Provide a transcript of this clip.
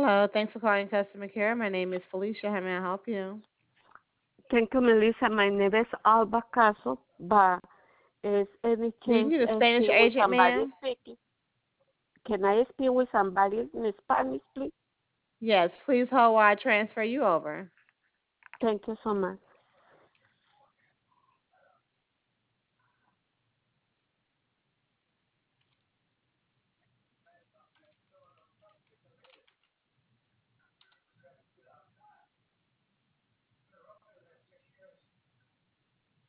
Hello, thanks for calling customer care. My name is Felicia. How may I help you? Thank you, Melissa. My name is Alba Caso, but is any Do you chance need a Spanish speak with agent, somebody ma'am? speaking? Can I speak with somebody in Spanish, please? Yes, please hold while I transfer you over. Thank you so much.